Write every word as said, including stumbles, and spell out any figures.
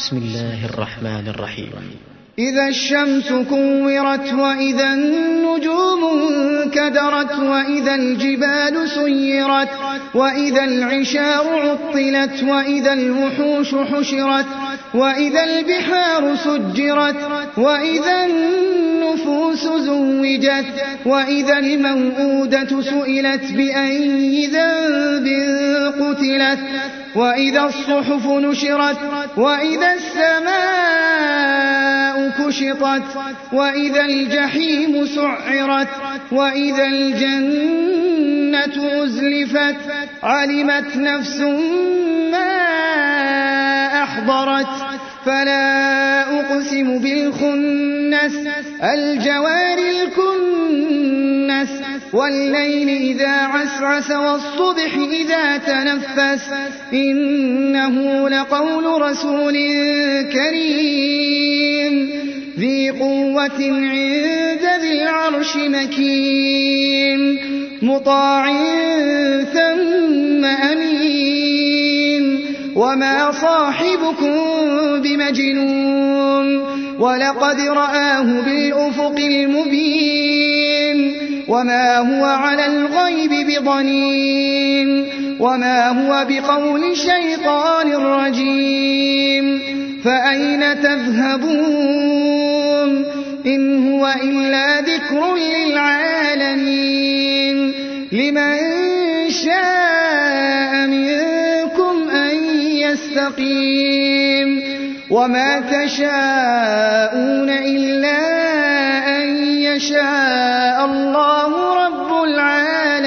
بسم الله الرحمن الرحيم. إذا الشمس كورت وإذا النجوم انكدرت وإذا الجبال سيرت وإذا العشار عطلت وإذا الوحوش حشرت وإذا البحار سجرت وإذا النفوس زوجت وإذا الموءودة سئلت بأي ذنب قتلت وإذا الصحف نشرت وإذا السماء كشطت وإذا الجحيم سعرت وإذا الجنة أزلفت علمت نفس ما أحضرت فلا أقسم بالخنس الجوار الكنس والليل إذا عسعس والصبح إذا تنفس إنه لقول رسول كريم ذي قوة عند ذي العرش مكين مطاع ثم أمين وما صاحبكم بمجنون ولقد رآه بالأفق المبين وما هو على الغيب بضنين وما هو بقول شيطان رجيم فأين تذهبون إن هو إلا ذكر للعالمين لمن شاء منكم أن يستقيم وما تشاءون إلا أن يشاء الله رب العالمين.